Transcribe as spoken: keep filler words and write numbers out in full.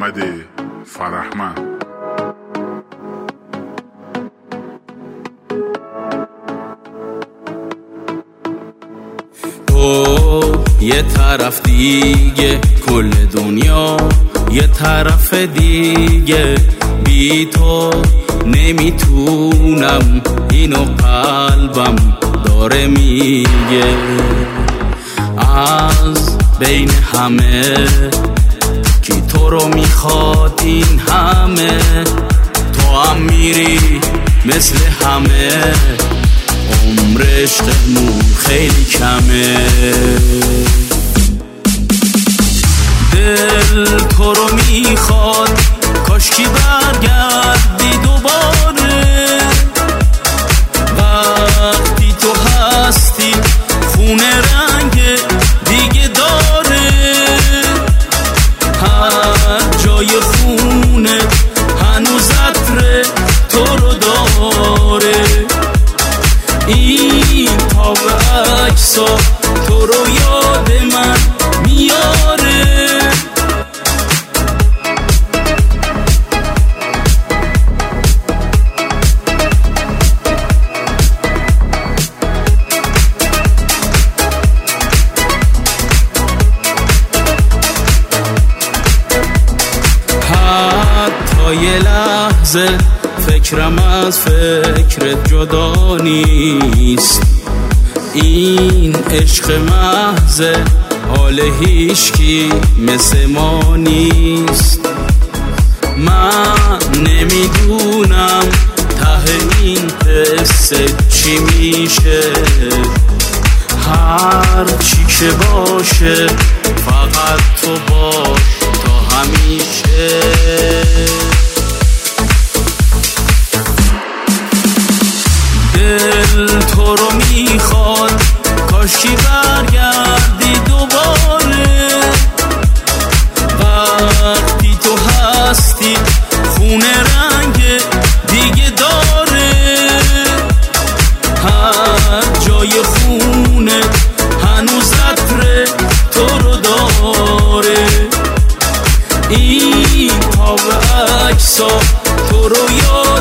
محمد فرهمند. تو یه طرف دیگه کل دنیا یه طرف دیگه، بی تو نمیتونم، اینو قلبم داره میگه. از بین همه کی تو رو میخواد این همه، تو هم میری مثل همه، عمر عشقمون خیلی کمه. دل تو رو میخواد کاشکی برگردی دوباره، وقتی تو هستی خونه رنگ دیگه داره، هر جای خونه هنوز عطر تو رو داره. این تاب عکسا تو رو یاد من میاره. حتی یه لحظه فکرم از فکرت جدا نیست، این عشق محض حال هیچکی مثل ما نیست. من نمیدونم ته این قصه چی میشه، هر چی که باشه فقط تو باش تا همیشه. دل تو رو میخواد کاشکی برگردی دوباره، وقتی تو هستی خونه رنگ دیگه داره، هر جای خونه هنوز عطر تو رو داره. این تاب عکسا تو رو یاد